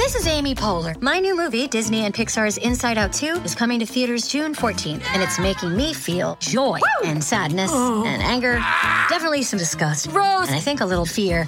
This is Amy Poehler. My new movie, Disney and Pixar's Inside Out 2, is coming to theaters June 14th, and it's making me feel joy and sadness and anger, definitely some disgust, and I think a little fear.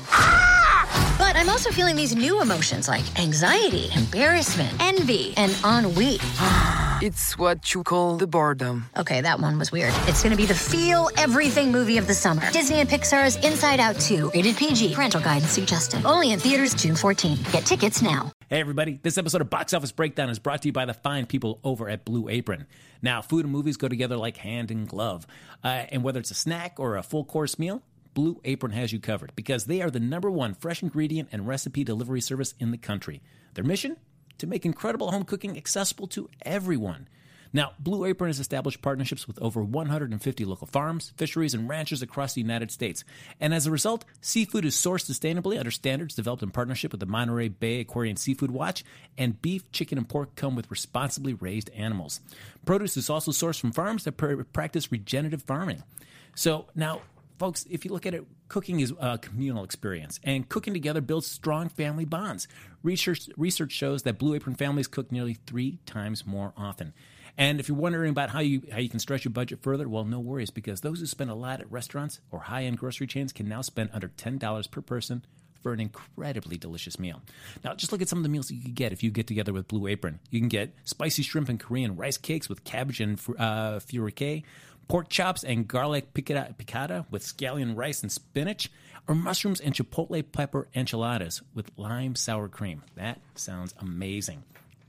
But I'm also feeling these new emotions like anxiety, embarrassment, envy, and ennui. It's what you call the boredom. Okay, that one was weird. It's going to be the feel everything movie of the summer. Disney and Pixar's Inside Out 2, rated PG. Parental guidance suggested. Only in theaters June 14th. Get tickets now. Hey everybody, this episode of Box Office Breakdown is brought to you by the fine people over at Blue Apron. Now, food and movies go together like hand in glove. And whether it's a snack or a full course meal, Blue Apron has you covered because they are the #1 fresh ingredient and recipe delivery service in the country. Their mission? To make incredible home cooking accessible to everyone. Now, Blue Apron has established partnerships with over 150 local farms, fisheries, and ranchers across the United States. And as a result, seafood is sourced sustainably under standards developed in partnership with the Monterey Bay Aquarium Seafood Watch, and beef, chicken, and pork come with responsibly raised animals. Produce is also sourced from farms that practice regenerative farming. So now, folks, if you look at it, cooking is a communal experience, and cooking together builds strong family bonds. Research shows that Blue Apron families cook nearly 3 times more often. And if you're wondering about how you can stretch your budget further, well, no worries, because those who spend a lot at restaurants or high-end grocery chains can now spend under $10 per person for an incredibly delicious meal. Now, just look at some of the meals that you can get if you get together with Blue Apron. You can get spicy shrimp and Korean rice cakes with cabbage and furikake, pork chops and garlic piccata with scallion rice and spinach, or mushrooms and chipotle pepper enchiladas with lime sour cream. That sounds amazing.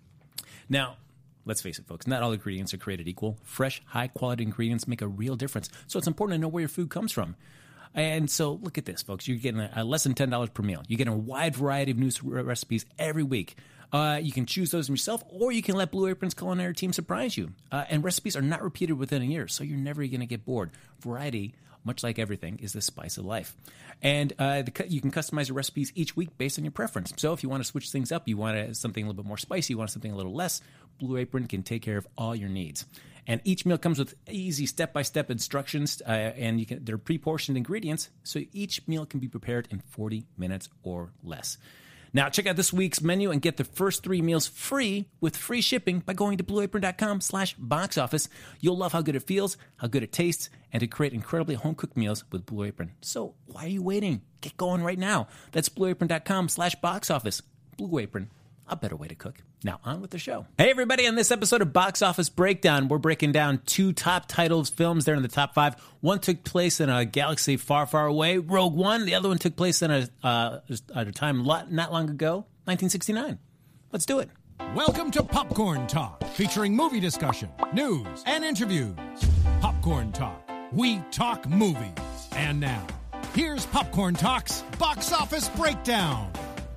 Now, let's face it, folks, not all ingredients are created equal. Fresh, high-quality ingredients make a real difference, so it's important to know where your food comes from. And so look at this, folks. You're getting less than $10 per meal. You're getting a wide variety of new recipes every week. You can choose those yourself, or you can let Blue Apron's culinary team surprise you. And recipes are not repeated within a year, so you're never going to get bored. Variety, much like everything, is the spice of life. And you can customize your recipes each week based on your preference. So if you want to switch things up, you want something a little bit more spicy, you want something a little less, Blue Apron can take care of all your needs. And each meal comes with easy step-by-step instructions, and they're pre-portioned ingredients, so each meal can be prepared in 40 minutes or less. Now, check out this week's menu and get the first 3 meals free with free shipping by going to blueapron.com/boxoffice. You'll love how good it feels, how good it tastes, and to create incredibly home-cooked meals with Blue Apron. So why are you waiting? Get going right now. That's blueapron.com/boxoffice. Blue Apron, a better way to cook. Now, on with the show. Hey, everybody. On this episode of Box Office Breakdown, we're breaking down 2 top titles films. They're in the top 5. One took place in a galaxy far, far away, Rogue One. The other one took place in at a time not long ago, 1969. Let's do it. Welcome to Popcorn Talk, featuring movie discussion, news, and interviews. Popcorn Talk. We talk movies. And now, here's Popcorn Talk's Box Office Breakdown.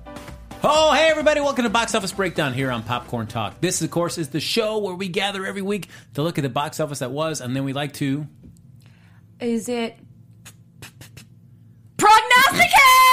Oh, hey, everybody. Welcome to Box Office Breakdown here on Popcorn Talk. This, of course, is the show where we gather every week to look at the box office that was, and then we like to... Is it... prognosticate?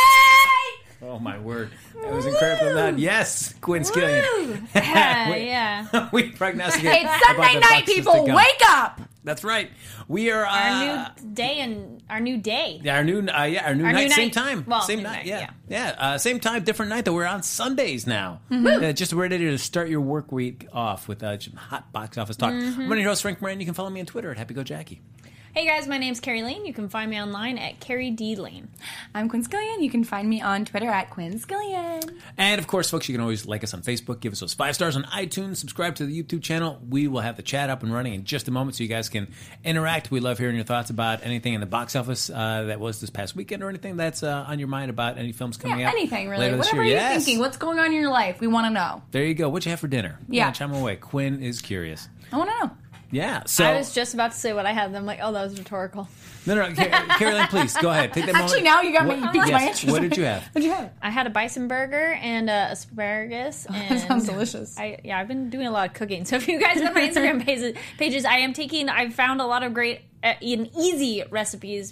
Oh, my word. That was incredible. That. Yes, Quinn Skillion. Yeah. We prognosticate. It's Sunday night, people. Wake up! That's right. We are our new day. Yeah, our new night, same time, well, same night. Yeah. Same time, different night. Though we're on Sundays now. Just ready to start your work week off with hot box office talk. I'm your host, Frank Moran. You can follow me on Twitter at HappyGoJackie. Hey guys, my name's Carrie Lane. You can find me online at Carrie D. Lane. I'm Quinn Skillion. You can find me on Twitter at Quinn Skillion. And of course, folks, you can always like us on Facebook, give us those 5 stars on iTunes, subscribe to the YouTube channel. We will have the chat up and running in just a moment so you guys can interact. We love hearing your thoughts about anything in the box office that was this past weekend, or anything that's on your mind about any films coming out. Anything really. Whatever you're thinking. What's going on in your life? We want to know. There you go. What'd you have for dinner? Yeah. Chime away. Quinn is curious. I want to know. Yeah, so... I was just about to say what I had, and I'm like, oh, that was rhetorical. No, Caroline, please, go ahead. Take that moment. Actually, now you got me piqued my interest. What did you have? What did you have? I had a bison burger and asparagus. And that sounds delicious. I've been doing a lot of cooking. So if you guys go to my Instagram pages, I've found a lot of great and easy recipes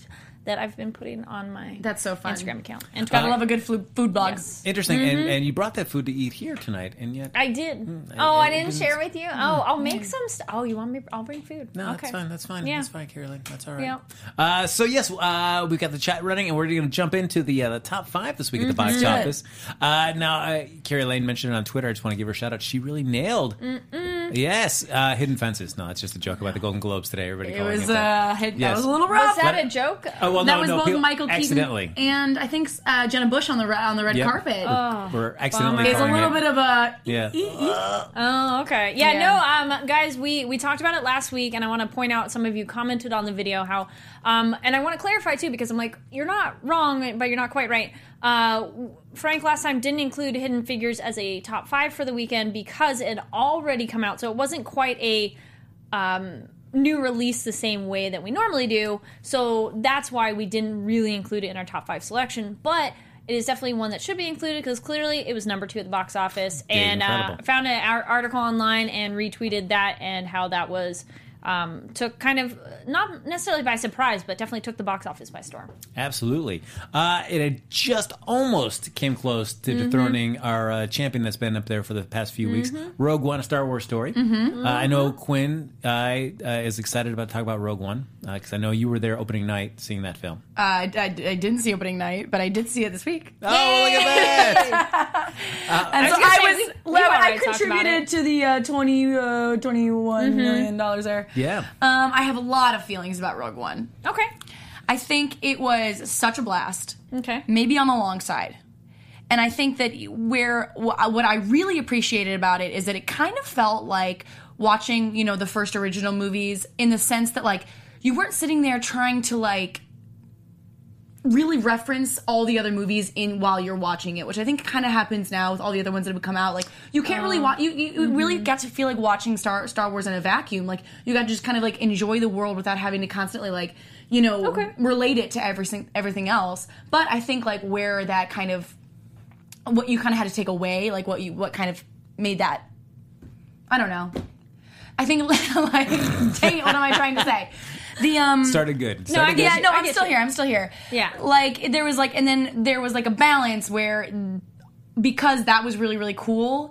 that I've been putting on my That's so fun. Instagram account. And Gotta Twitter. love a good food blog. Yes. Interesting. And you brought that food to eat here tonight, and yet... I did. I didn't share with you? Oh, I'll make some stuff. Oh, you want me? I'll bring food. No, okay. that's fine. Yeah. That's fine, Caroline. That's all right. Yeah. So yes, we've got the chat running, and we're going to jump into the top 5 this week at the box office. Now, Carrie Lane mentioned it on Twitter. I just want to give her a shout out. She really nailed. Yes, Hidden Fences. No, it's just a joke about the Golden Globes today. Everybody It calling was it that. that Yes. was a little rough. Was that a joke? Oh well, That no, was no, both people- Michael Keaton accidentally. and I think Jenna Bush on the red Yep. carpet. We're accidentally There's a calling little it. bit of a Yeah. Oh, okay. Yeah, Yeah. no, guys, we talked about it last week, and I want to point out some of you commented on the video how, and I want to clarify too, because I'm like, you're not wrong, but you're not quite right. Frank last time didn't include Hidden Figures as a top 5 for the weekend because it had already come out, so it wasn't quite a new release the same way that we normally do, so that's why we didn't really include it in our top 5 selection, but it is definitely one that should be included because clearly it was number 2 at the box office. And incredible. found an article online and retweeted that and how that was took kind of, not necessarily by surprise, but definitely took the box office by storm. Absolutely. It had just almost came close to dethroning our champion that's been up there for the past few weeks, Rogue One, A Star Wars Story. I know Quinn is excited about talking about Rogue One because I know you were there opening night seeing that film. I didn't see opening night, but I did see it this week. Oh, look at that! And so gonna say, I already talked about contributed to the $21 million there. Yeah. I have a lot of feelings about Rogue One. Okay. I think it was such a blast. Okay. Maybe on the long side. And I think that what I really appreciated about it is that it kind of felt like watching, the first original movies in the sense that, like, you weren't sitting there trying to, like, really reference all the other movies while you're watching it, which I think kind of happens now with all the other ones that have come out. Like, you can't really watch. You really get to feel like watching Star Wars in a vacuum. Like, you got to just kind of like enjoy the world without having to constantly relate it to everything else. But I think like where that kind of what you kind of had to take away, like what kind of made that. I don't know. I think like dang it, what am I trying to say? The Started good. I get you. I'm still here. Yeah. Like there was like, and then there was like a balance where because that was really, really cool.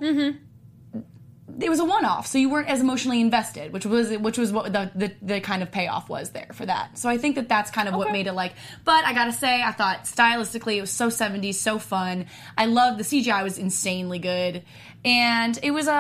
It was a one-off, so you weren't as emotionally invested, which was what the kind of payoff was there for that. So I think that's kind of what made it like. But I gotta say, I thought stylistically it was so 70s, so fun. I loved the CGI was insanely good, and it was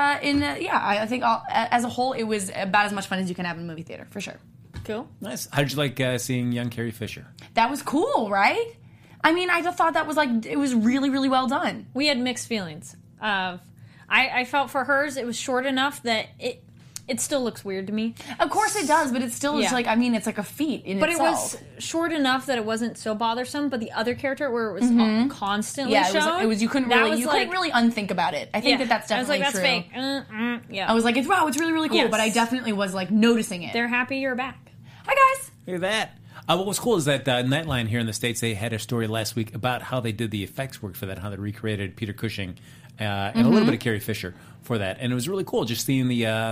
I think as a whole it was about as much fun as you can have in a movie theater for sure. Cool. Nice. How did you like seeing young Carrie Fisher? That was cool, right? I mean, I thought that was like it was really, really well done. We had mixed feelings of. I felt for hers it was short enough that it still looks weird to me. Of course it does, but it still is like, I mean, it's like a feat in itself. But it was short enough that it wasn't so bothersome. But the other character where it was constantly shown, it was you couldn't really unthink about it. I think that's definitely I was like, true. that's fake. Yeah. I was like, it's really, really cool, Yes. but I definitely was like noticing it. They're happy you're back. Hi guys. Look at that. What was cool is that Nightline here in the States, they had a story last week about how they did the effects work for that, how they recreated Peter Cushing and a little bit of Carrie Fisher for that. And it was really cool just seeing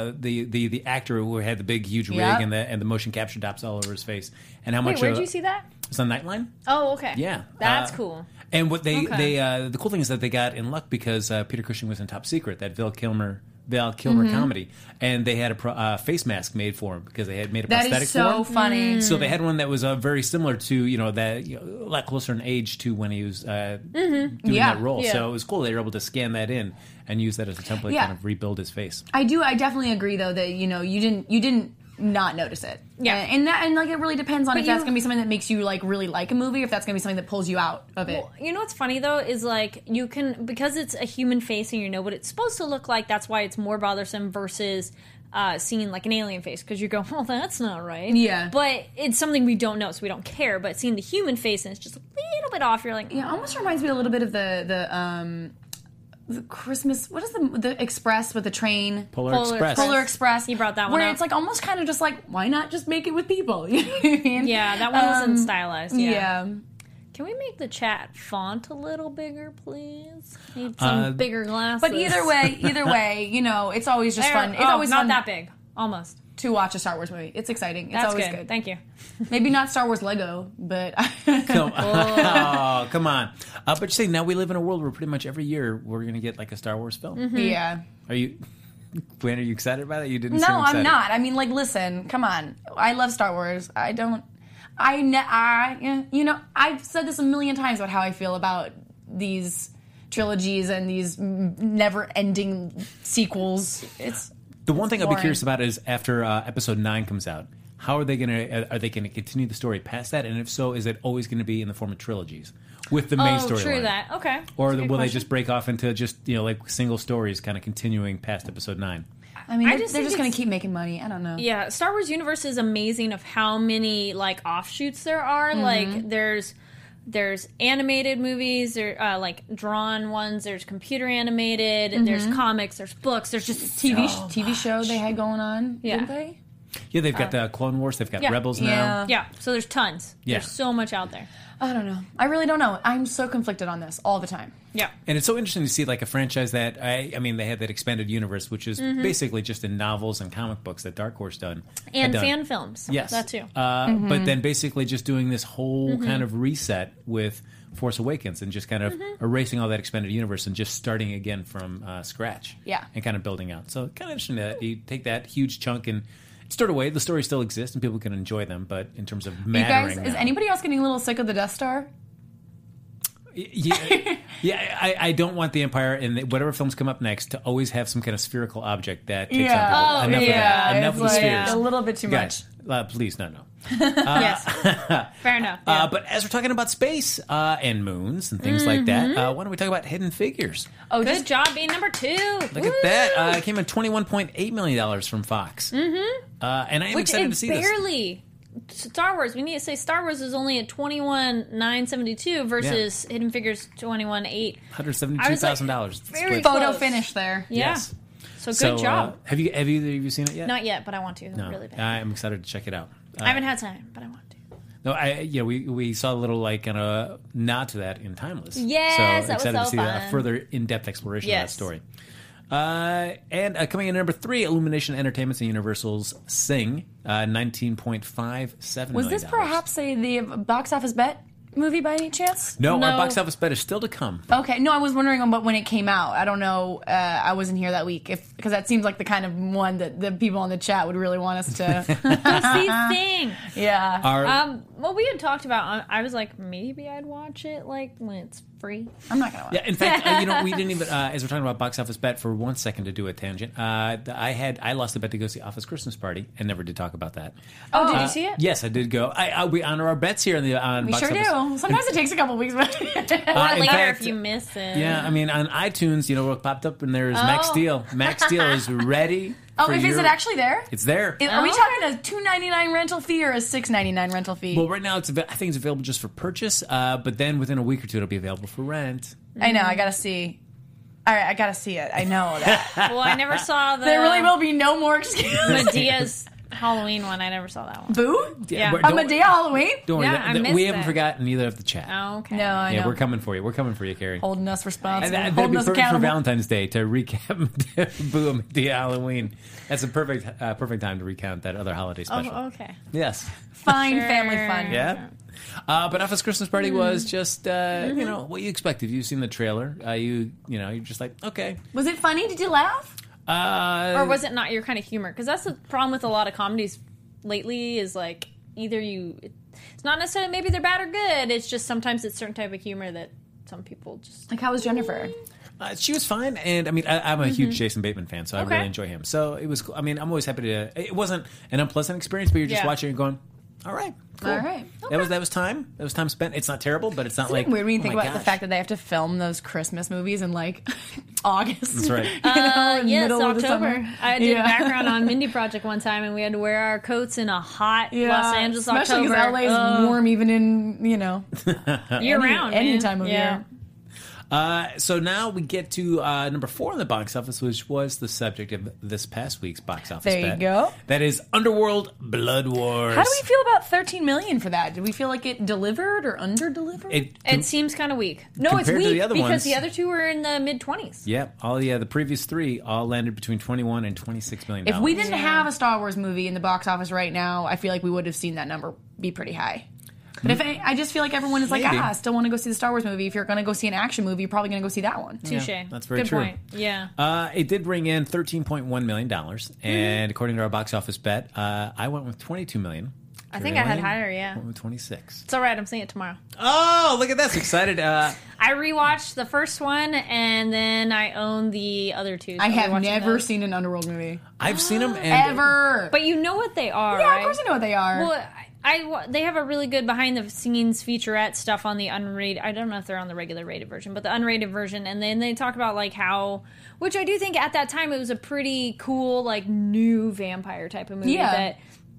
the actor who had the big, huge rig and the motion capture dots all over his face. And how much... Wait, where'd you see that? It's on Nightline. Oh, okay. Yeah. That's cool. And what the cool thing is that they got in luck because Peter Cushing was in Top Secret, that Val Kilmer comedy, and they had a face mask made for him because they had made a prosthetic That is so for him. funny. So they had one that was very similar to a lot closer in age to when he was doing that role. Yeah. So it was cool they were able to scan that in and use that as a template, kind of rebuild his face. I definitely agree though that you didn't not notice it. Yeah. And like it really depends on if that's you- going to be something that makes you like really like a movie, or if that's going to be something that pulls you out of it. Well, you know what's funny though is like you can, because it's a human face and you know what it's supposed to look like. That's why it's more bothersome versus seeing like an alien face, because you go, well, that's not right. Yeah. But it's something we don't know, so we don't care. But seeing the human face and it's just a little bit off, you're like, Yeah, it almost reminds me a little bit of the Christmas. What is the Express with the train? Polar Express. Polar Express. You brought that one where up. it's like almost kind of just like, why not just make it with people? You know what I mean? Yeah, that one wasn't stylized. Yeah. Can we make the chat font a little bigger, please? Need some bigger glasses. But either way, it's always just fun. It's Oh, always not fun. that big. Almost. to watch a Star Wars movie. It's exciting. It's That's always good. good. Thank you. Maybe not Star Wars Lego, but Oh, come on. But you say now we live in a world where pretty much every year we're going to get like a Star Wars film. yeah. Are you, Gwen, are you excited about it? You didn't No, seem excited. I'm not. I mean, like, listen, come on. I love Star Wars. I've said this a million times about how I feel about these trilogies and these never-ending sequels. The one thing I'd be boring. curious about is after episode 9 comes out, how are they going to continue the story past that? And if so, is it always going to be in the form of trilogies with the main storyline? True that. Okay. Or That's a good will they question. just break off into just, like single stories kind of continuing past episode 9? I mean, I they're just just think going it's- to keep making money. I don't know. Yeah, Star Wars universe is amazing of how many like offshoots there are. Like there's animated movies, there like drawn ones, there's computer animated, there's comics, there's books, there's just TV show they had going on, Yeah. didn't they? Yeah, they've got the Clone Wars, they've got yeah. Rebels now. Yeah. Yeah, so there's tons. Yeah. There's so much out there. I don't know. I really don't know. I'm so conflicted on this all the time. Yeah. And it's so interesting to see like a franchise that I mean they had that expanded universe, which is basically just in novels and comic books that Dark Horse had And done. fan films. Yes, That too. But then basically just doing this whole kind of reset with Force Awakens and just kind of erasing all that expanded universe and just starting again from scratch. Yeah. and kind of building out. So kind of interesting that you take that huge chunk and start away. The stories still exist and people can enjoy them, but in terms of You mattering, guys, is now- anybody else getting a little sick of the Death Star? Yeah, I don't want the Empire and whatever films come up next to always have some kind of spherical object that takes Yeah. on people. Enough of that. Enough it's of the like spheres. a little bit too Guys, please, no. Yes. Fair enough. Yeah. But as we're talking about space and moons and things like that, why don't we talk about Hidden Figures? Oh, Good job being number 2. Look at that. It came in $21.8 million from Fox. And I am Which excited to is see this. barely Star Wars. We need to say Star Wars is only at 21,972 versus Hidden Figures 21,800. $172,000. very Split. photo close. finish there. Yeah. Yes. So good job. Have either of you seen it yet? Not yet, but I want to. No. Really bad. I'm excited to check it out. I haven't had time, but I want to. No, we saw a little like kind of nod to that in Timeless. Yes, so that was excited so to see fun. a further in-depth exploration of that Yes. story. And coming in at number 3, Illumination Entertainment's and Universal's Sing, $19.57 million. Was this perhaps the box office bet movie by any chance? No, No. our box office bet is still to come. Okay, no, I was wondering about when it came out. I don't know. I wasn't here that week, because that seems like the kind of one that the people in the chat would really want us to. See thing. Yeah. Our, Well, we had talked about. I was like, maybe I'd watch it like when it's free. I'm not gonna watch. yeah, in fact, we didn't even, as we're talking about box office bet for 1 second to do a tangent, I lost a bet to go see Office Christmas Party and never did talk about that. Oh, did you see it? Yes, I did go. We honor our bets here on We box sure office. do. Sometimes it takes a couple weeks, but Or in later fact, if you miss it. Yeah, I mean, on iTunes, it popped up and there's Max Steel. Max Steel is ready. oh, for is your- it actually there? It's there. Are we talking a $2.99 rental fee or a $6.99 rental fee? Well, right now, I think it's available just for purchase, but then within a week or two, it'll be available for rent. I know. I gotta see. All right, I gotta see it. I know that. Well, I never saw the There really will be no more excuses. Medea's Halloween one. I never saw that one. Boo? Yeah. but On don't- Medea Halloween? Don't worry, Yeah, I missed we haven't that. forgotten either of the chat. Oh, okay. No, I yeah, know. we're coming for you. We're coming for you, Carrie. Holding us responsible. That'd holding be us perfect for accountable. Valentine's Day to recap Boo and Medea Halloween. That's a perfect time to recount that other holiday special. Oh, okay. Yes. Fine Sure. family fun. Yeah. But Office Christmas Party was just, what you expected. You've seen the trailer. You're just like, okay. Was it funny? Did you laugh? Or was it not your kind of humor? Because that's the problem with a lot of comedies lately is like either it's not necessarily maybe they're bad or good. It's just sometimes it's certain type of humor that some people just. Like, how was Jennifer? She was fine, and I mean, I'm a huge Jason Bateman fan, so I Okay. really enjoy him. So it was cool. I mean, I'm always happy to. It wasn't an unpleasant experience, but you're just Yeah. watching and going, all right, cool. All right. That was time. That was time spent. It's not terrible, but it's not Isn't like it weird when you think oh my about the gosh. fact that they have to film those Christmas movies in like August? That's right. In Yes, middle of the October. summer. I did Yeah. background on Mindy Project one time, and we had to wear our coats in a hot Yeah, Los Angeles especially October. because LA is warm even in year round, any man. time of yeah. year. So now we get to number 4 on the box office, which was the subject of this past week's box office There you bet. go. That is Underworld Blood Wars. How do we feel about $13 million for that? Did we feel like it delivered or under-delivered? It seems kind of weak. No, it's compared to weak the other Because ones- the other two were in the mid-20s. Yeah, the previous 3 all landed between $21 and $26 million. If we didn't have a Star Wars movie in the box office right now, I feel like we would have seen that number be pretty high. But if I just feel like everyone is like, Maybe. I still want to go see the Star Wars movie. If you're going to go see an action movie, you're probably going to go see that one. Touche. that's very Good true. point. Yeah. It did bring in $13.1 million, and according to our box office bet, I went with $22 million. I think I had Carrie Lane higher, yeah. went with 26. It's all right. I'm seeing it tomorrow. Oh, look at that! So excited. I rewatched the first one, and then I own the other two. So I I'll be have watching never those. seen an Underworld movie. I've seen them and Ever. But you know what they are, yeah, right? of course I know what they are. Well, they have a really good behind the scenes featurette stuff on the unrated. I don't know if they're on the regular rated version, but the unrated version, and then they talk about like how, which I do think at that time it was a pretty cool like new vampire type of movie. Yeah. That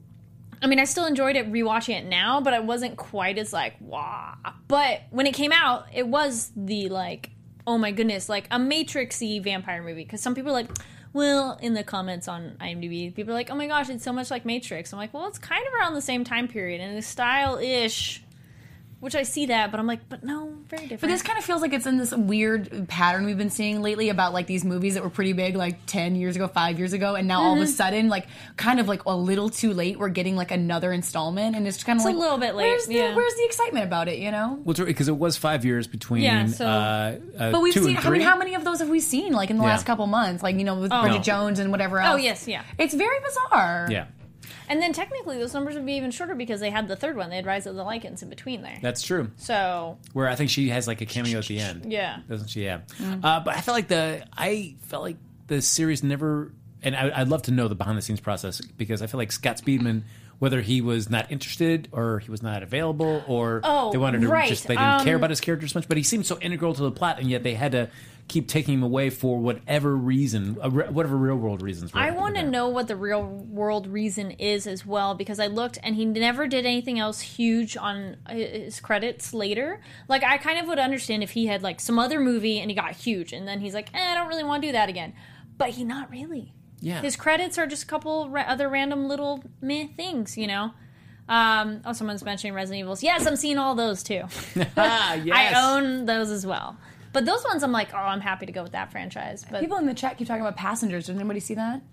I mean, I still enjoyed it rewatching it now, but I wasn't quite as like wow. But when it came out, it was the like oh my goodness, like a Matrix-y vampire movie because some people are like. Well, in the comments on IMDb, people are like, oh my gosh, it's so much like Matrix. I'm like, well, it's kind of around the same time period, and it's style-ish, which I see that, but I'm like, but no, very different. But this kind of feels like it's in this weird pattern we've been seeing lately about like these movies that were pretty big like 10 years ago, 5 years ago, and now all of a sudden, like kind of like a little too late, we're getting like another installment, and it's kind of It's like a little bit late, yeah. Where's the excitement about it, you know? well, because it was 5 years between. Yeah, so- But we've 2 seen. and I mean, 3. how many of those have we seen? Like in the Yeah. last couple months, like you know, with Bridget No. Jones and whatever else. Oh, yes, yeah. It's very bizarre. Yeah, And then technically those numbers would be even shorter because they had the third one. They had Rise of the Lycans in between there. that's true. So, Where I think she has like a cameo at the end. yeah. Doesn't she? Yeah. But I felt like the series never, and I'd love to know the behind the scenes process because I feel like Scott Speedman, whether he was not interested or he was not available or Oh, they wanted to right. they didn't care about his character as much, but he seemed so integral to the plot, and yet they had to keep taking him away for whatever reason, whatever real world reasons were. I want to know what the real world reason is as well because I looked and he never did anything else huge on his credits later. Like I kind of would understand if he had like some other movie and he got huge and then he's like, I don't really want to do that again. But he not really. Yeah. His credits are just a couple other random little meh things, you know. Someone's mentioning Resident Evils. Yes, I'm seeing all those too. Yes. I own those as well. But those ones I'm like, oh, I'm happy to go with that franchise. But People in the chat keep talking about Passengers. Did anybody see that?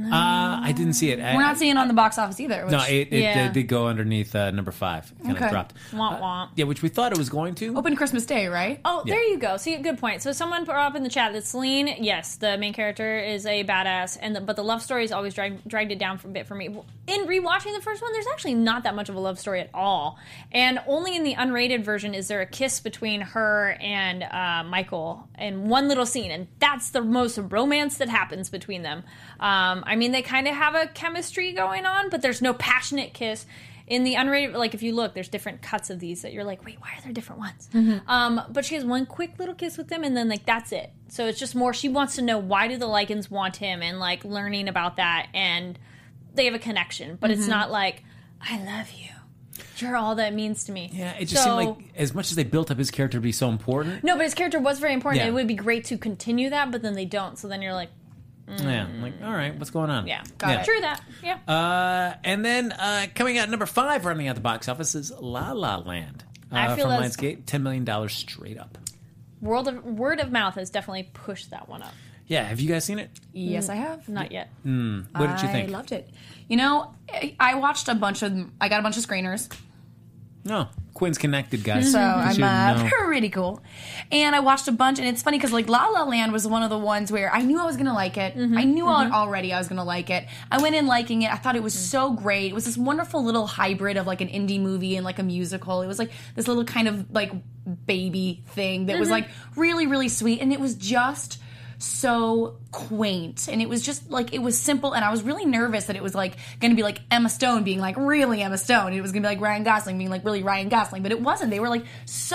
I didn't see it. We're not seeing it on the box office either. Which, No, it Yeah. did go underneath number 5. It kind of Okay. dropped. womp womp. Yeah, which we thought it was going to. open Christmas Day, right? Oh, there you go. See, good point. So someone brought up in the chat that Celine, yes, the main character is a badass, but the love story has always dragged it down for a bit for me. In rewatching the first one, there's actually not that much of a love story at all, and only in the unrated version is there a kiss between her and Michael in one little scene, and that's the most romance that happens between them. I mean, they kind of have a chemistry going on, but there's no passionate kiss. In the unrated, like if you look, there's different cuts of these that you're like, wait, why are there different ones? But she has one quick little kiss with him, and then like that's it. So it's just more. She wants to know why do the Lycans want him, and like learning about that, and they have a connection. But it's not like I love you. You're all that means to me. Yeah, it just seemed like as much as they built up his character to be so important. No, but his character was very important. Yeah. It would be great to continue that, but then they don't. So then you're like, Yeah, I'm like, all right, what's going on? yeah, Got it. True that. Yeah. And then coming out number 5, running out the box office is La La Land. I feel from that's- Lionsgate, $10 million straight up. Word of mouth has definitely pushed that one up. Yeah, have you guys seen it? Yes, I have. Not yet. What did you think? I loved it. You know, I watched I got a bunch of screeners. No, Quinn's connected, guys. So You should I'm know. pretty cool. And I watched a bunch, and it's funny because like La La Land was one of the ones where I knew I was gonna like it. I knew already I was gonna like it. I went in liking it. I thought it was so great. It was this wonderful little hybrid of like an indie movie and like a musical. It was like this little kind of like baby thing that was like really, really sweet, and it was just so quaint, and it was just like it was simple, and I was really nervous that it was like gonna be like Emma Stone being like really Emma Stone, it was gonna be like Ryan Gosling being like really Ryan Gosling, but it wasn't. They were like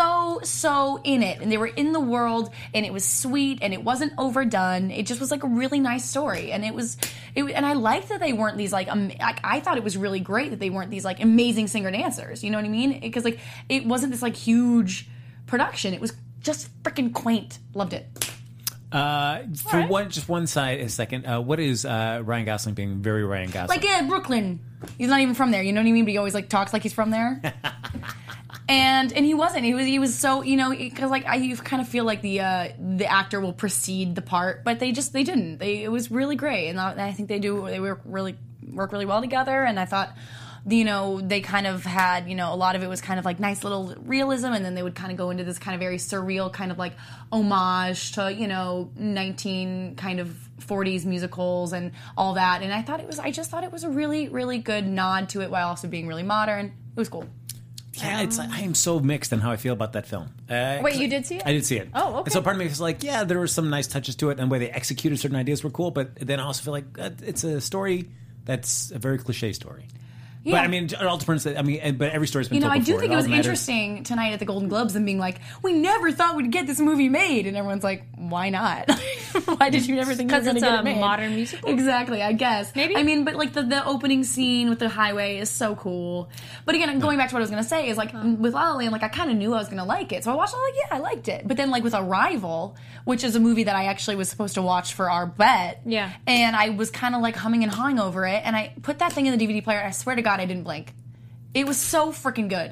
so in it, and they were in the world, and it was sweet, and it wasn't overdone. It just was like a really nice story, and and I liked that they weren't these like I thought it was really great that they weren't these like amazing singer dancers, you know what I mean? Because like it wasn't this like huge production. It was just freaking quaint. Loved it. Just one side a second. What is Ryan Gosling being very Ryan Gosling? Like Brooklyn. He's not even from there. You know what I mean? But he always like talks like he's from there. And he wasn't. He was so, because like you kind of feel like the actor will precede the part, but they didn't. It was really great, and I think they work really well together. And I thought, they kind of had, a lot of it was kind of like nice little realism, and then they would kind of go into this kind of very surreal kind of like homage to 19 kind of 40s musicals and all that. And I just thought it was a really, really good nod to it while also being really modern. It was cool. Yeah, I am so mixed on how I feel about that film. Wait, you did see it? I did see it. Oh, okay. And so part of me was like, yeah, there were some nice touches to it, and the way they executed certain ideas were cool, but then I also feel like it's a story that's a very cliche story. Yeah. But I mean, it all depends. But every story's been told I do before. think it was interesting tonight at the Golden Globes and being like, we never thought we'd get this movie made, and everyone's like, why not? Why did you never think you were going to get it made? Because it's a modern musical? Exactly, I guess. Maybe. I mean, but like the opening scene with the highway is so cool. But again, going back to what I was going to say is like with La La Land, like I kind of knew I was going to like it, so I watched it. Like, yeah, I liked it. But then like with Arrival, which is a movie that I actually was supposed to watch for our bet, yeah, and I was kind of like humming and hawing over it, and I put that thing in the DVD player. And I swear to God, I didn't blink. It was so freaking good.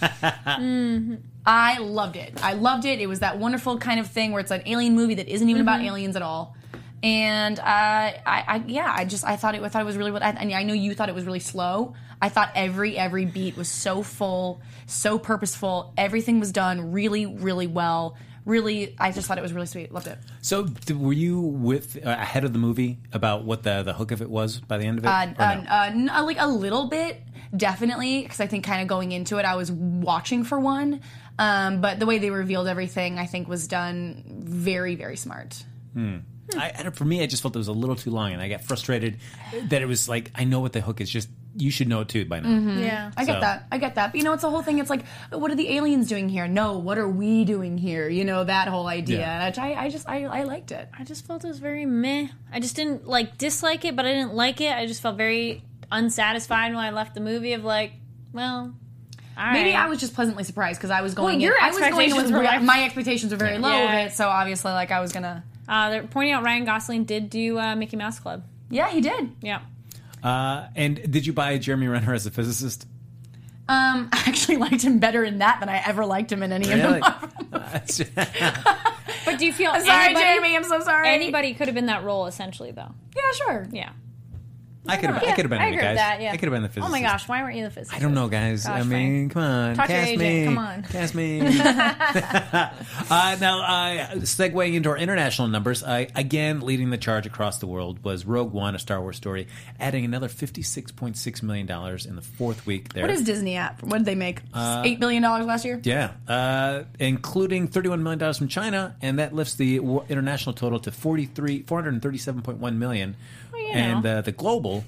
I loved it. It was that wonderful kind of thing where it's an alien movie that isn't even about aliens at all. And I thought it was really well. And I know you thought it was really slow. I thought every beat was so full, so purposeful. Everything was done really, really well. Really, I just thought it was really sweet. Loved it. So, were you ahead of the movie about what the hook of it was by the end of it? No? Like a little bit, definitely, because I think kind of going into it, I was watching for one. But the way they revealed everything, I think, was done very, very smart. For me, I just felt it was a little too long, and I got frustrated that it was like, I know what the hook is, just you should know it too by now. Mm-hmm. Yeah, I get that. But it's the whole thing. It's like, what are the aliens doing here? No, what are we doing here? That whole idea. Yeah. Which I liked it. I just felt it was very meh. I just didn't dislike it, but I didn't like it. I just felt very unsatisfied when I left the movie. Of like, well. Maybe I was just pleasantly surprised because I was going. My expectations were very low of it, so obviously, I was gonna. They're pointing out Ryan Gosling did do Mickey Mouse Club. Yeah, he did. Yeah. And did you buy Jeremy Renner as a physicist? I actually liked him better in that than I ever liked him in any of the Marvel movies. But do you feel? I'm sorry, Jeremy. I'm so sorry. Anybody could have been that role, essentially, though. Yeah, sure. Yeah. I could have been I in it, agree guys. with that, yeah. I could have been the physicist. Oh my gosh, why weren't you the physicist? I don't know, guys. Gosh, Frank. Come on. Talk to your cast agent. me. Come on. Cast me. Now, segueing into our international numbers, again, leading the charge across the world was Rogue One, a Star Wars story, adding another $56.6 million in the fourth week there. What is Disney at? What did they make? $8 billion last year? Yeah. Including $31 million from China, and that lifts the international total to $437.1 million. And the global...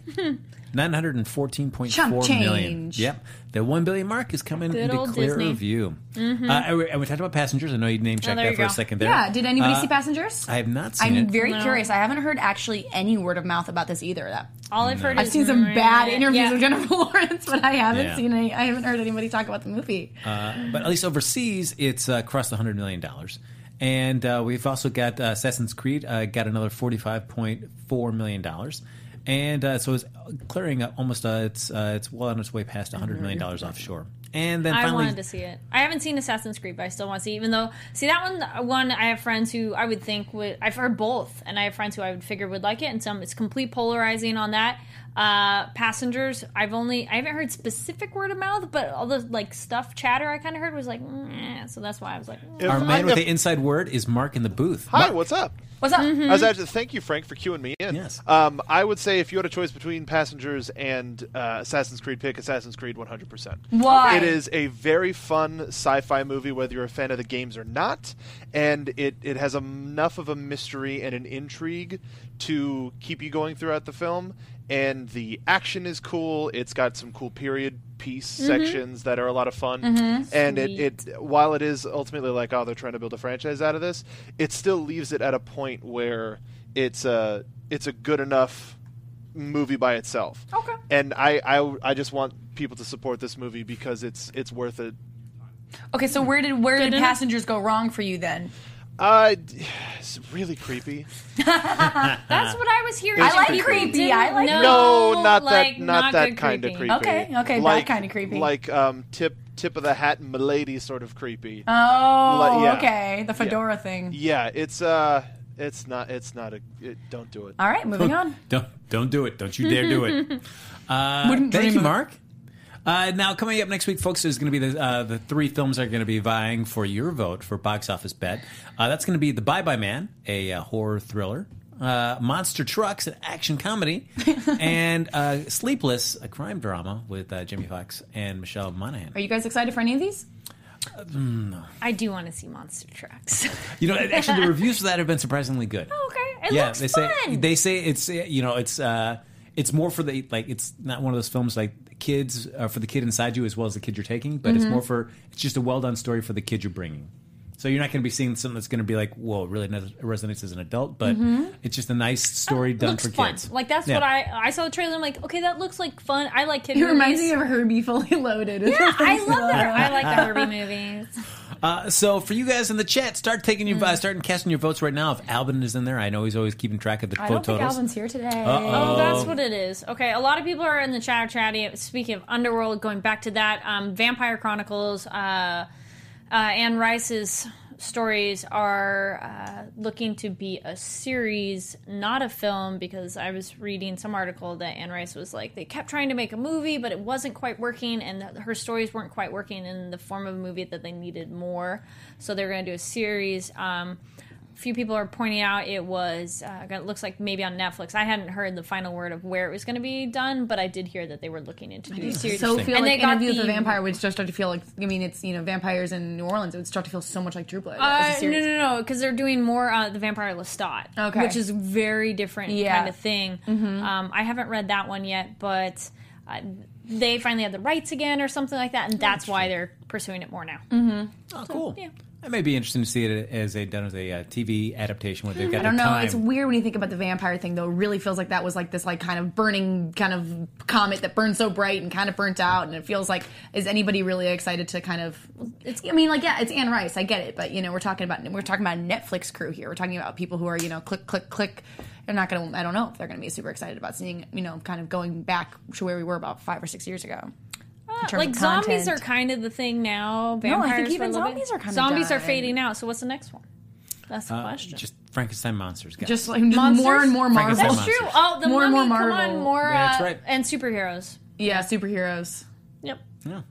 $914.4 million. Yep. The $1 billion mark is coming into clear view. Mm-hmm. And we talked about Passengers. I know you name-checked that for a second there. Yeah. Did anybody see Passengers? I have not seen it. I'm very curious. I haven't heard actually any word of mouth about this either. All I've heard is... I've seen some bad interviews with Jennifer Lawrence, but I haven't heard anybody talk about the movie. But at least overseas, it's crossed the $100 million. And we've also got Assassin's Creed, got another $45.4 million. And so it's clearing up almost. It's well on its way past $100 million offshore. And then finally, I wanted to see it. I haven't seen Assassin's Creed, but I still want to see it. Even though, that one I have friends who I would think would. I've heard both, and I have friends who I would figure would like it. And some, it's complete polarizing on that. Passengers, I haven't heard specific word of mouth, but all the stuff chatter I kind of heard was like, so that's why I was like. Our man with the inside word is Mark in the booth. Hi, Mark. what's up? What's up? Mm-hmm. I was actually thank you, Frank, for queuing me in. Yes. I would say if you had a choice between Passengers and Assassin's Creed, pick Assassin's Creed 100%. Why? It is a very fun sci-fi movie, whether you're a fan of the games or not, and it has enough of a mystery and an intrigue to keep you going throughout the film. And the action is cool. It's got some cool period piece sections that are a lot of fun. And it while it is ultimately they're trying to build a franchise out of this, it still leaves it at a point where it's a good enough movie by itself. Okay. And I just want people to support this movie because it's worth it. Okay, so where did Passengers go wrong for you then? It's really creepy. That's what I was hearing. I like creepy. I like No, not like, that. Not that good kind of creepy. creepy. Okay, like, that kind of creepy. Like tip of the hat, milady sort of creepy. Oh, yeah. Okay, the fedora thing. Yeah, it's not. Don't do it. All right, moving on. Don't do it. Don't you dare do it. Wouldn't Thank dream you, of- Mark. Now, coming up next week, folks, is going to be the three films that are going to be vying for your vote for Box Office Bet. That's going to be The Bye-Bye Man, a horror thriller, Monster Trucks, an action comedy, and Sleepless, a crime drama with Jamie Foxx and Michelle Monaghan. Are you guys excited for any of these? I do want to see Monster Trucks. You know, actually, the reviews for that have been surprisingly good. Oh, okay. It looks fun. They say it's it's more for the it's not one of those films like kids for the kid inside you as well as the kid you're taking, but it's more for it's just a well done story for the kid you're bringing. So you're not going to be seeing something that's going to be like, whoa, it really resonates as an adult, but it's just a nice story done looks for fun. kids. Like that's what I saw the trailer. I'm like, okay, that looks like fun. I like kid It movies. reminds me of Herbie Fully Loaded. Yeah, I love that. I like the Herbie movies. So for you guys in the chat, start casting your votes right now. If Alvin is in there, I know he's always keeping track of the I vote don't think totals. Alvin's here today. Oh, that's what it is. Okay, a lot of people are in the chat chatting. Speaking of Underworld, going back to that, Vampire Chronicles, Anne Rice's stories are looking to be a series, not a film, because I was reading some article that Anne Rice was like, they kept trying to make a movie, but it wasn't quite working, and her stories weren't quite working in the form of a movie, that they needed more. So they're going to do a series. A few people are pointing out it was, it looks like maybe on Netflix. I hadn't heard the final word of where it was going to be done, but I did hear that they were looking into doing a series. So feel And like they got Interview with the- a Vampire would just start to feel like, I mean, it's, vampires in New Orleans. It would start to feel so much like True Blood. as a series. No, because they're doing more the Vampire Lestat, Okay. which is very different Yeah. kind of thing. I haven't read that one yet, but they finally have the rights again or something like that, and that's why they're pursuing it more now. Oh, cool. yeah. It may be interesting to see it done as a TV adaptation where they've got I don't the know. time. It's weird when you think about the vampire thing, though. It really feels like that was like this like kind of burning kind of comet that burned so bright and kind of burnt out. And it feels like, is anybody really excited to kind of? It's Anne Rice. I get it, but we're talking about a Netflix crew here. We're talking about people who are click click click. They're not gonna. I don't know if they're gonna be super excited about seeing kind of going back to where we were about 5 or 6 years ago. Like zombies content. are kind of the thing now. No, I think Vampires even for a little zombies bit. are kind of Zombies are done. fading out. So what's the next one? That's the question. Just Frankenstein monsters, guys. Just like Monsters? more and more Marvel. Frankenstein That's true. monsters. Oh, the More and Mummy. more Come Marvel. on, more. That's right. And superheroes. Yeah, superheroes. Yep. Yeah.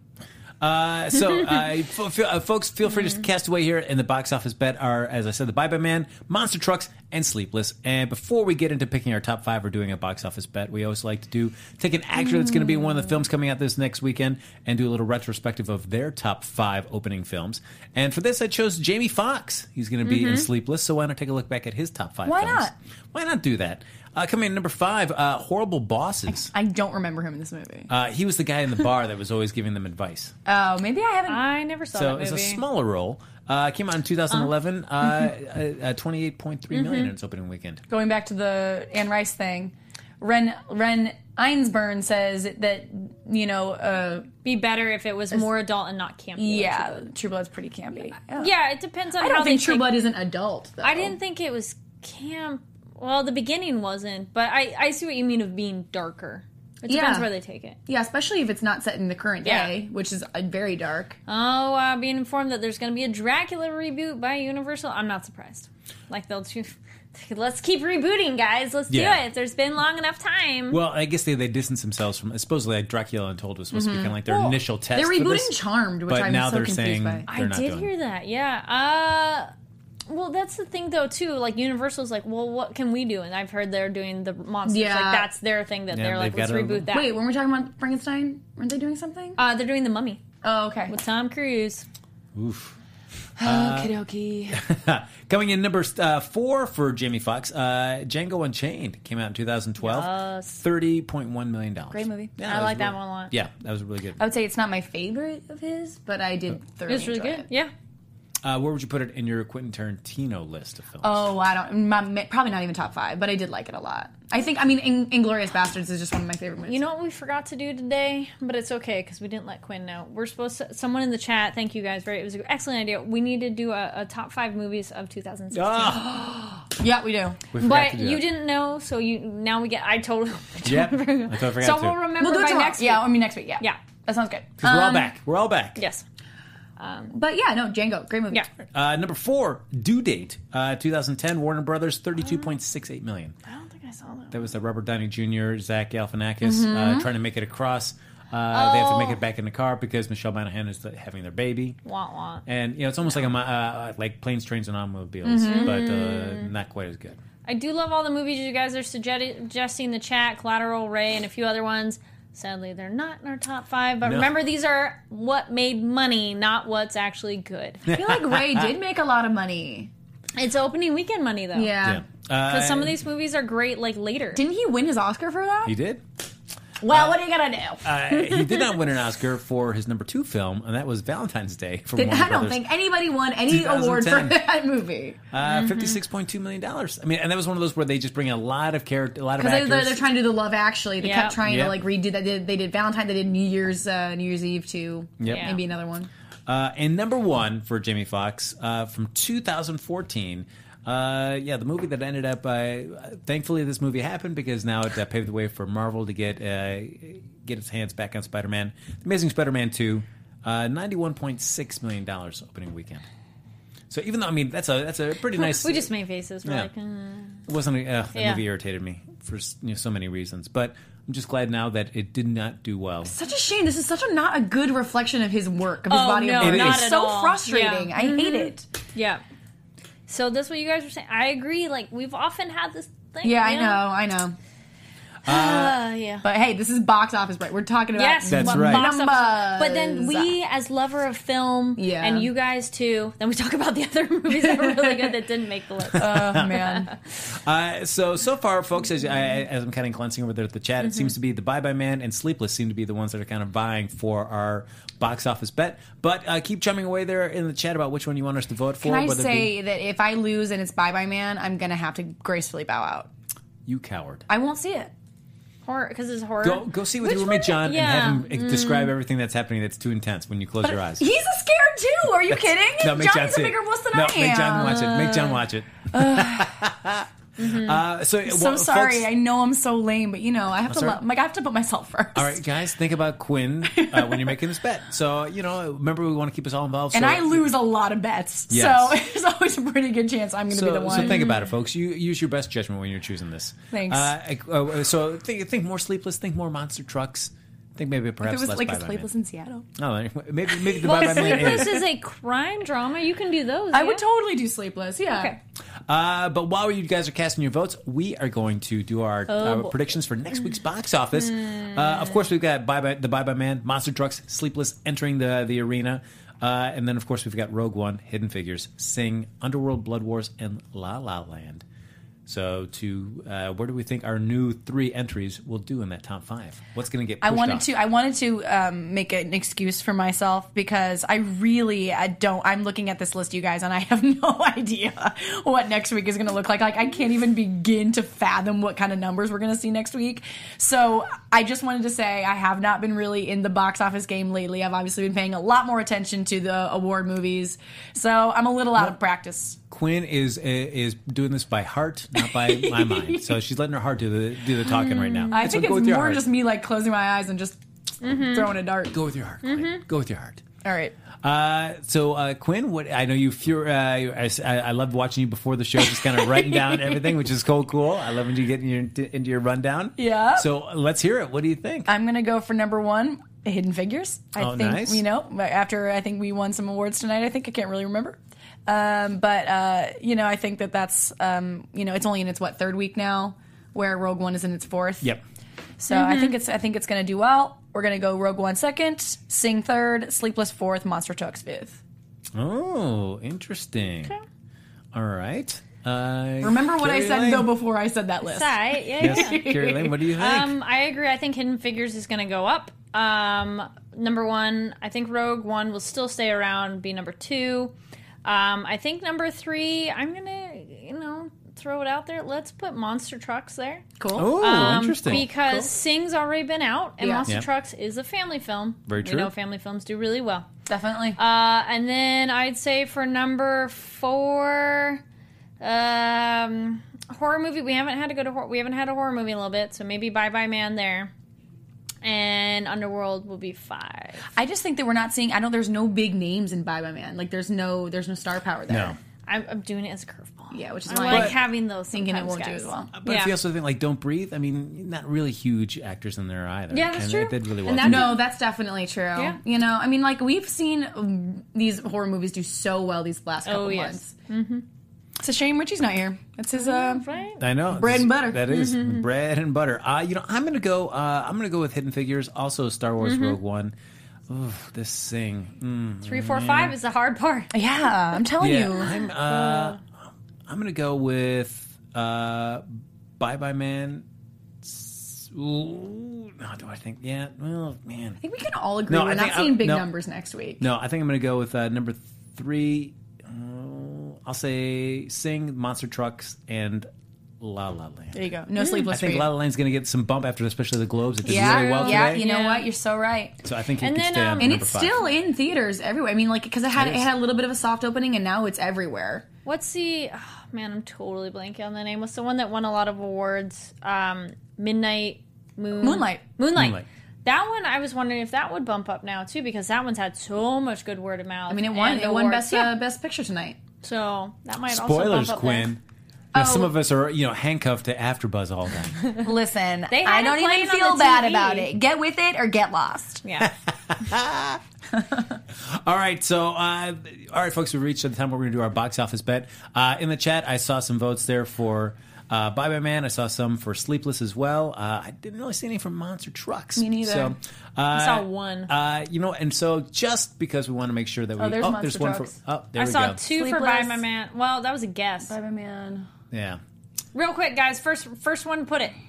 Folks, feel free to cast away here. And the box office bet are, as I said, The Bye-Bye Man, Monster Trucks, and Sleepless. And before we get into picking our top 5 or doing a box office bet, we always like to take an actor that's going to be in one of the films coming out this next weekend and do a little retrospective of their top 5 opening films. And for this, I chose Jamie Foxx. He's going to be in Sleepless, so why not take a look back at his top 5 Why films? not? Why not do that? Coming in at number 5, Horrible Bosses. I don't remember him in this movie. He was the guy in the bar that was always giving them advice. Oh, maybe I haven't. I never saw So that it's movie. a smaller role. Came out in 2011, 28.3 million in its opening weekend. Going back to the Anne Rice thing, Ren Einsburn says that Be better if it was more adult and not campy. like True Blood's pretty campy. Yeah, it depends on I how don't they think True take- Blood isn't adult, though. I didn't think it was camp. Well, the beginning wasn't, but I see what you mean of being darker. It depends Yeah. where they take it. Yeah, especially if it's not set in the current day, which is very dark. Oh, being informed that there's going to be a Dracula reboot by Universal, I'm not surprised. Like, let's keep rebooting, guys. Let's do Yeah. it. There's been long enough time. Well, I guess they distanced themselves from supposedly Dracula Untold was supposed to be kind of like their initial test. They're for rebooting this, Charmed, which but I'm now so they're confused saying by. I they're not did doing hear that, yeah. Well, that's the thing, though, too. Like, Universal's like, well, what can we do? And I've heard they're doing the monsters. Yeah. Like, that's their thing that Yeah, they're like, they've let's got a- reboot that. Wait, when we're talking about Frankenstein, weren't they doing something? They're doing The Mummy Oh, okay. with Tom Cruise. Oof. Okie dokie. Coming in number 4 for Jamie Foxx, Django Unchained came out in 2012. $30.1 million. Great movie. I like that one a lot. Yeah, that was really good. I would say it's not my favorite of his, but I did thoroughly It's really enjoy good. it. Yeah. Where would you put it in your Quentin Tarantino list of films? Oh, probably not even top 5, but I did like it a lot. I think, Inglourious Bastards is just one of my favorite movies. You know what we forgot to do today, but it's okay because we didn't let Quinn know. We're supposed to. Someone in the chat, thank you guys. It was an excellent idea. We need to do a top 5 movies of 2016. Yeah, we do. We forgot But to do you that. didn't know, so I totally. Yep. I forgot So to. we'll remember We'll do it by tomorrow. next week. Yeah, next week. Yeah. Yeah. That sounds good. 'Cause we're all back. We're all back. Yes. But yeah, no, Django, great movie. Yeah. Number 4, Due Date, 2010, Warner Brothers, $32.68 million. I don't think I saw that. That was the Robert Downey Jr., Zach Galifianakis trying to make it across. They have to make it back in the car because Michelle Monaghan is having their baby. Wah wah. And it's almost like Planes, Trains, and Automobiles, but not quite as good. I do love all the movies you guys are suggesting in the chat, Collateral, Ray, and a few other ones. Sadly, they're not in our top 5. But No. remember, these are what made money, not what's actually good. I feel like Ray did make a lot of money. It's opening weekend money, though. Yeah. Because some of these movies are great, like, later. Didn't he win his Oscar for that? He did. Well, what are you going to do? He did not win an Oscar for his number 2 film, and that was Valentine's Day. From Warner I don't Brothers. think anybody won any award for 2010. that movie. $56.2 million. I mean, and that was one of those where they just bring a lot of Because actors. they're trying to do the Love Actually. They Yep. kept trying Yep. to redo that. They did Valentine. They did New Year's Eve too. Yep. Yeah. Maybe another one. And number 1 for Jamie Foxx from 2014. The movie that ended up. Thankfully, this movie happened because now it paved the way for Marvel to get its hands back on Spider-Man. The Amazing Spider-Man 2, $91.6 million opening weekend. So even though that's a pretty nice. We just made faces. We're Yeah. like, It wasn't. That Yeah. movie irritated me for so many reasons, but I'm just glad now that it did not do well. Such a shame. This is not a good reflection of his work, of his Oh, body no, of work. not It's at so all. frustrating. Yeah. I hate it. yeah. So that's what you guys were saying. I agree. Like, we've often had this thing. Yeah, you I know. Yeah. But hey, this is box office break. We're talking about Yes, That's what right. box office- numbers. But then we, as lover of film, Yeah. and you guys too, then we talk about the other movies that were really good that didn't make the list. Oh man. So far, folks, as I'm kind of glancing over there at the chat, it seems to be the Bye Bye Man and Sleepless seem to be the ones that are kind of vying for our box office bet. But keep chumming away there in the chat about which one you want us to vote for. Can I whether it say that if I lose and it's Bye Bye Man, I'm gonna have to gracefully bow out. be you coward. I won't see it. Horror, because it's horror. Go see with Which your roommate one? John Yeah. and have him describe everything that's happening that's too intense when you close your eyes. He's scared too. Are you kidding? No, make John Johnny's see a it. bigger wuss than No, I am. make John watch it. Make John watch it. So sorry. folks, I know I'm so lame, but I have to. all right. I have to put myself first. all right, guys, think about Quinn when you're making this bet. So remember we want to keep us all involved. And so, I lose a lot of bets, Yes. so there's always a pretty good chance I'm going to be the one. So think about it, folks. You use your best judgment when you're choosing this. Thanks. So think more Sleepless. Think more Monster Trucks. Think maybe If perhaps it was less like Bye a Bye Sleepless Man. in Seattle. Oh, maybe the Well, Bye Bye Man Sleepless is. is a crime drama. You can do those. I yeah? would totally do Sleepless. Yeah. Okay. But while you guys are casting your votes, we are going to do our boy. predictions for next week's box office. Of course, we've got the Bye Bye Man, Monster Trucks, Sleepless entering the arena. And then, of course, we've got Rogue One, Hidden Figures, Sing, Underworld, Blood Wars, and La La Land. So where do we think our new 3 entries will do in that top 5? What's going to get pushed off? I wanted to make an excuse for myself because I don't. I'm looking at this list, you guys, and I have no idea what next week is going to look like. Like I can't even begin to fathom what kind of numbers we're going to see next week. So I just wanted to say I have not been really in the box office game lately. I've obviously been paying a lot more attention to the award movies, so I'm a little out of practice. Quinn is doing this by heart, not by my mind. So she's letting her heart do the talking right now. I So think go it's with your more heart. just me closing my eyes and just throwing a dart. Go with your heart. Quinn. Go with your heart. All right. So Quinn, what I know I loved watching you before the show, just kind of writing down everything, which is cool. I love when you get into your rundown. Yeah. So let's hear it. What do you think? I'm gonna go for number 1, Hidden Figures. I think nice. after I think we won some awards tonight. I can't really remember. I think that's it's only in its 3rd week now, where Rogue One is in its 4th. Yep. So I think it's going to do well. We're going to go Rogue One 2nd, Sing 3rd, Sleepless 4th, Monster Trucks 5th. Oh, interesting. Okay. All right. Remember what I Carrie said Lane. though before I said that list. It's all right. Yeah, Yes, yeah. Carrie Lane, what do you think? I agree. I think Hidden Figures is going to go up. Number 1, I think Rogue One will still stay around, be number 2. I think number 3, I'm gonna, throw it out there. Let's put Monster Trucks there. Cool. Oh, interesting. Because Sing's already been out, and Yeah. Monster Yeah. Trucks is a family film. Very We true. know family films do really well. Definitely. And then I'd say for number 4, horror movie. We haven't had a horror movie in a little bit, so maybe Bye Bye Man there. And Underworld will be 5. I just think that we're not seeing. There's no big names in Bye Bye Man. Like there's no star power there. No. I'm doing it as a curveball. Yeah, which is I why like But- having those. thinking it sometimes, won't do guys. as well. But Yeah. if you also think like Don't Breathe, I mean, not really huge actors in there either. Yeah, that's And true. They did really well. And too. No, that's definitely true. Yeah. Like we've seen these horror movies do so well these last couple yes. months. It's a shame Richie's not here. That's his Right? I know. Bread and butter. That is bread and butter. I'm gonna go. I'm gonna go with Hidden Figures. Also, Star Wars Rogue One. Ooh, this thing. 3, 4, 5 is the hard part. Yeah, I'm telling Yeah, you. I'm gonna go with Bye Bye Man. Ooh, no, do I think? Yeah. Well, man. I think we can all agree No, we're I not think seeing big no. numbers next week. No, I think I'm gonna go with number 3. I'll say Sing, Monster Trucks, and La La Land. There you go. No sleepless I think for you. La La Land's going to get some bump after, especially the Globes. It did Yeah, really well yeah. today. You know Yeah. what? You're so right. So I think it And could then, stay on and And number it's 5. still in theaters everywhere. I mean, like because it It had is. a little bit of a soft opening, and now it's everywhere. What's the... Oh, man, I'm totally blanking on the name. What's the one that won a lot of awards? Moonlight. Moonlight. That one, I was wondering if that would bump up now, too, because that one's had so much good word of mouth. I mean, it won. and It won awards. best picture tonight. So that might Spoilers, also bump up Quinn. Now, some of us are, handcuffed to AfterBuzz all day. Listen, They had I it don't playing even on feel the bad TV. about it. Get with it or get lost. there. Yeah. All right, so all right, folks, we reached the time where we're going to do our box office bet. In the chat, I saw some votes there for Bye Bye Man. I saw some for Sleepless as well. I didn't really see any from Monster Trucks. Me neither. So, I saw one. and so just because we want to make sure that we there's Monster one Trucks. for there I we saw go. 2 for Sleepless. Bye My Man. Well, that was a guess. Bye, man. Yeah. Real quick, guys. First one, put it.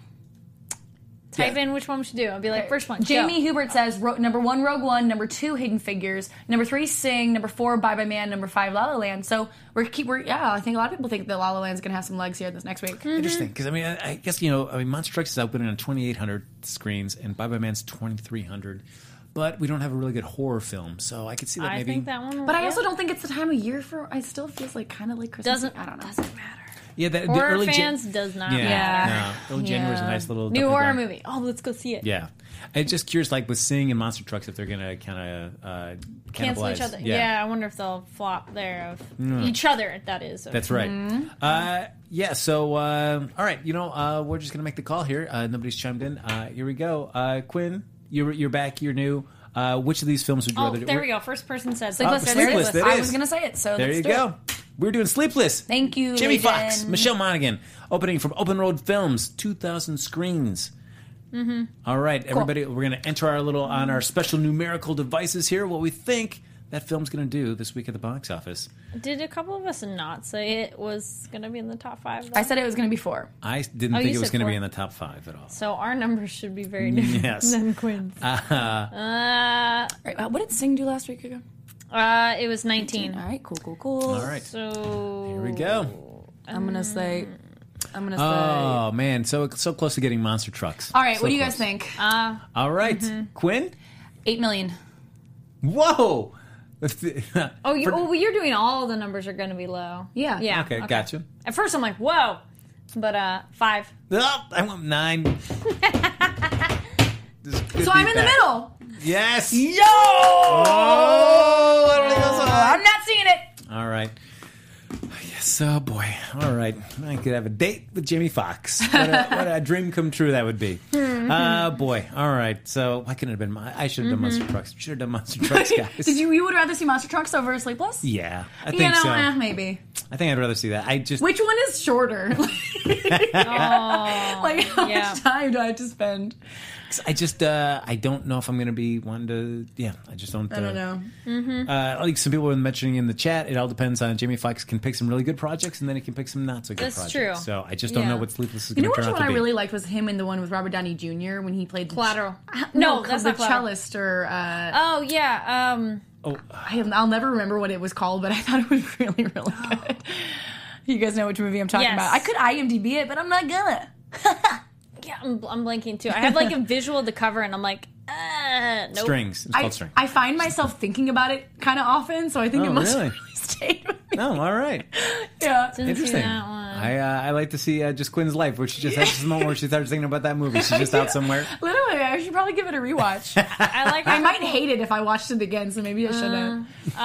Type Yeah. in which one we should do. I'll be like, first one. Jamie go. Hubert says number 1, Rogue One. Number 2, Hidden Figures. Number 3, Sing. Number 4, Bye Bye Man. Number 5, La La Land. So I think a lot of people think that La La Land's gonna have some legs here this next week. Interesting, because I guess Monster Trucks is opening on 2,800 screens, and Bye Bye Man's 2,300. But we don't have a really good horror film, so I could see that I maybe. think that one. But I also don't think it's the time of year for. I still feels like kind of like Christmas. I don't know. Doesn't matter. Yeah, the Horror early fans does not matter. Yeah. No, early January is a Yeah. nice little New dumping horror ground. movie. Oh, let's go see it. Yeah, I'm just curious, like with Sing and Monster Trucks, if they're gonna kind of Cancel each other. Yeah. I wonder if they'll flop there of each other. That is. That's right. Yeah. So, all right. We're just gonna make the call here. Nobody's chimed in. Here we go. Quinn, you're back. You're new. Which of these films would you Oh, rather do? there we go. First person said Sleepless. Oh, There it is. Sleepless, that I is. was gonna say it. So There let's you do it. go. We're doing Sleepless. Thank you, Jimmy Legion. Fox, Michelle Monaghan, opening from Open Road Films, 2,000 screens. Mm-hmm. All right, everybody, we're going to enter on our special numerical devices here what we think that film's going to do this week at the box office. Did a couple of us not say it was going to be in the top 5? Though? I said it was gonna be 4. I didn't Oh, think you it was said going to be 4. in the top 5 at all. So our numbers should be very different Yes. than Quinn's. All right, what did Sing do last week again? It was 19. All right, cool. All right, So here we go. I'm gonna say. Oh, man, so close to getting Monster Trucks. All right, So what do you guys close. think? All right, Quinn? 8 million. Whoa! you're doing all the numbers are going to be low. Yeah. Yeah. Okay, gotcha. At first I'm like, whoa. But 5. Oh, I went 9. This could So be I'm in the bad. middle. Yes. Yo! Oh, I don't think that's I'm not seeing it. all right. Yes, oh boy. All right. I could have a date with Jamie Foxx. What a dream come true that would be. Boy. All right. So why couldn't it have been I should have done Monster Trucks. Should have done Monster Trucks, guys. Did you would rather see Monster Trucks over Sleepless? Yeah, I think so. Maybe. I think I'd rather see that. Which one is shorter? Like how yeah. much time do I have to spend? I just I don't know if I'm going to be one to. Yeah, I just don't. I don't know. Like some people were mentioning in the chat, it all depends on Jamie Foxx can pick some really good projects and then he can pick some not so good That's projects. true. So I just don't Yeah. know what Sleepless is You going know to which turn one out I to be. really liked was him in the one with Robert Downey Jr. when he played Collateral. No, that's the not Collateral. cellist or Oh, yeah. I'll never remember what it was called, but I thought it was really, really good. You guys know which movie I'm talking about. I could IMDb it, but I'm not gonna. Yeah, I'm blanking too. I have like a visual of the cover, and I'm like, nope. Strings. It's called Strings. I find myself thinking about it kind of often, so I think it must have really stayed with me. Oh, all right. Yeah. Didn't see Interesting. that one. I like to see just Quinn's life, where she just has this moment where she starts thinking about that movie. She's just out somewhere. Literally, I should probably give it a rewatch. I might hate it if I watched it again, so maybe I shouldn't.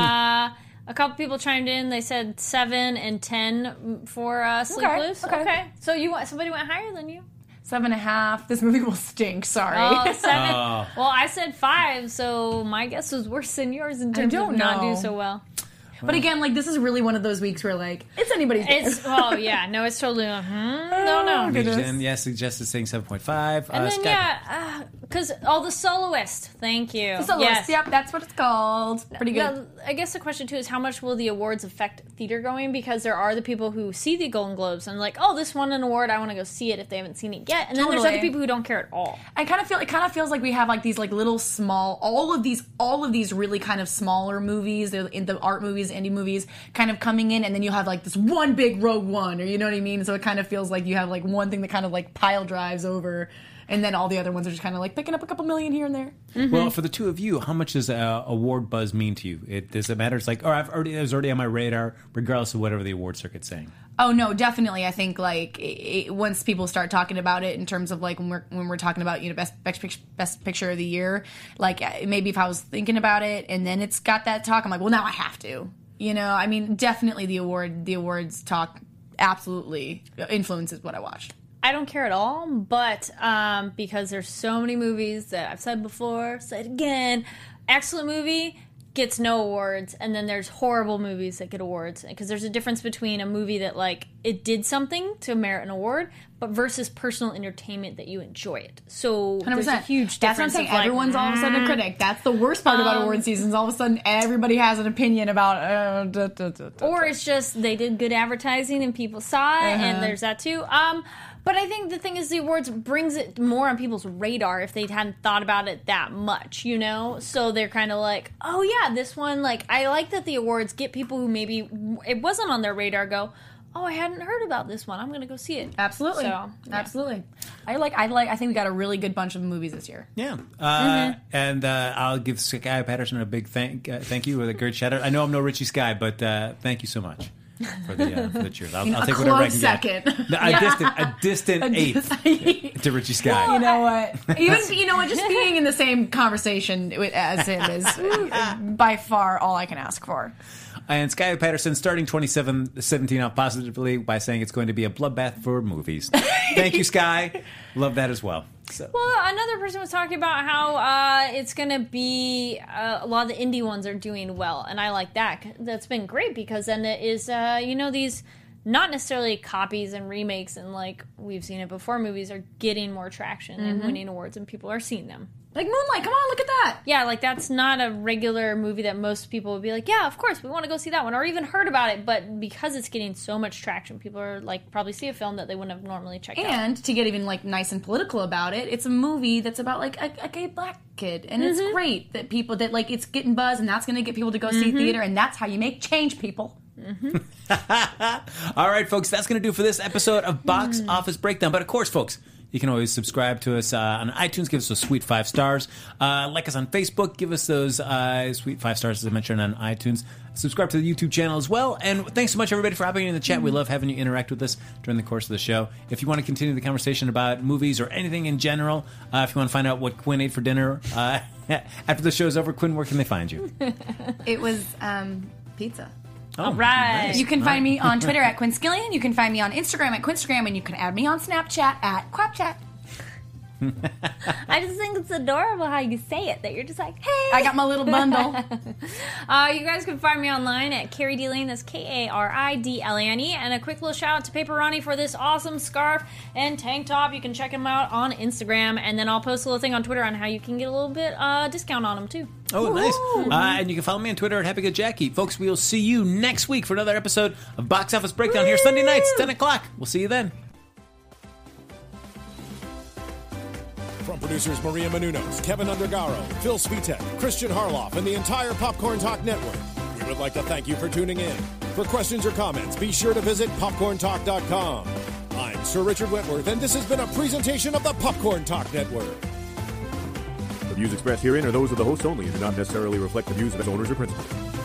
A couple people chimed in. They said 7 and 10 for Sleep Loose. Okay. So somebody went higher than you. 7.5. This movie will stink. Sorry. Oh, 7. Well, I said 5, so my guess was worse than yours in terms of not do so well. But again, like, this is really one of those weeks where, like, it's anybody's guess. It's totally no. And yes, suggested saying 7.5. And then, because the Soloist. Thank you. The Soloist, yep, that's what it's called. Pretty good. Now, I guess the question, too, is how much will the awards affect theater going? Because there are the people who see the Golden Globes and like, oh, this won an award, I want to go see it if they haven't seen it yet. And then there's other people who don't care at all. It kind of feels like we have, like, these, like, little small, all of these really kind of smaller movies, in the art movies, indie movies, kind of coming in, and then you have, like, this one big Rogue One, or you know what I mean? So it kind of feels like you have, like, one thing that kind of, like, pile drives over, and then all the other ones are just kind of, like, picking up a couple million here and there. Mm-hmm. Well, for the two of you, how much does award buzz mean to you? Does it matter? It's like, it was already on my radar, regardless of whatever the award circuit's saying. Oh no, definitely. I think like once people start talking about it in terms of like when we're talking about best picture of the year, like maybe if I was thinking about it and then it's got that talk, I'm like, well, now I have to. I mean, definitely the awards talk absolutely influences what I watch. I don't care at all, but because there's so many movies that I've said before, said again, excellent movie gets no awards, and then there's horrible movies that get awards, because there's a difference between a movie that like it did something to merit an award, but versus personal entertainment that you enjoy it. So 100%. There's a huge difference. That's what I'm saying. Everyone's all of a sudden a critic. That's the worst part about award seasons. All of a sudden, everybody has an opinion about. Or it's just they did good advertising and people saw it, and there's that too. But I think the thing is the awards brings it more on people's radar if they hadn't thought about it that much, So they're kind of like, oh yeah, this one, like, I like that the awards get people who maybe it wasn't on their radar go, oh, I hadn't heard about this one, I'm going to go see it. Absolutely. Absolutely. I think we got a really good bunch of movies this year. Yeah. And I'll give Sky Patterson a big thank you with a great shout out. I know I'm no Richie Sky, but thank you so much. For the cheers. I'll take whatever I can second. Get. No, a distant eighth to Richie Sky. Well, you know what? Even just being in the same conversation as him is by far all I can ask for. And Sky Patterson starting 2017 out positively by saying it's going to be a bloodbath for movies. Thank you, Sky. Love that as well. So. Well, another person was talking about how it's going to be a lot of the indie ones are doing well, and I like that. That's been great because then it is, these not necessarily copies and remakes and like we've seen it before movies are getting more traction and winning awards, and people are seeing them. Like Moonlight, come on, look at that. Yeah, like that's not a regular movie that most people would be like, yeah, of course, we want to go see that one, or even heard about it. But because it's getting so much traction, people are like probably see a film that they wouldn't have normally checked out. And to get even like nice and political about it, it's a movie that's about like a gay black kid, and it's great that people that like it's getting buzz, and that's going to get people to go see theater, and that's how you make change, people. All right, folks, that's going to do for this episode of Box Office Breakdown. But of course, folks, you can always subscribe to us on iTunes. Give us those sweet 5 stars. Like us on Facebook. Give us those sweet 5 stars, as I mentioned, on iTunes. Subscribe to the YouTube channel as well. And thanks so much, everybody, for hopping in the chat. We love having you interact with us during the course of the show. If you want to continue the conversation about movies or anything in general, if you want to find out what Quinn ate for dinner after the show's over, Quinn, where can they find you? It was pizza. Oh, all right. Nice. You can find me on Twitter at Quinn Skillian. You can find me on Instagram at Quinstagram, and you can add me on Snapchat at Quapchat. I just think it's adorable how you say it, that you're just like, hey. I got my little bundle. You guys can find me online at Carrie D. Lane. That's Karidlane. And a quick little shout out to Paper Ronnie for this awesome scarf and tank top. You can check him out on Instagram, and then I'll post a little thing on Twitter on how you can get a little bit discount on them too. Oh, nice. And you can follow me on Twitter at HappyGoodJackie. Folks, we'll see you next week for another episode of Box Office Breakdown here Sunday nights, 10 o'clock. We'll see you then. From producers Maria Menounos, Kevin Undergaro, Phil Svitek, Christian Harloff, and the entire Popcorn Talk Network, we would like to thank you for tuning in. For questions or comments, be sure to visit popcorntalk.com. I'm Sir Richard Wentworth, and this has been a presentation of the Popcorn Talk Network. The views expressed herein are those of the host only and do not necessarily reflect the views of its owners or principals.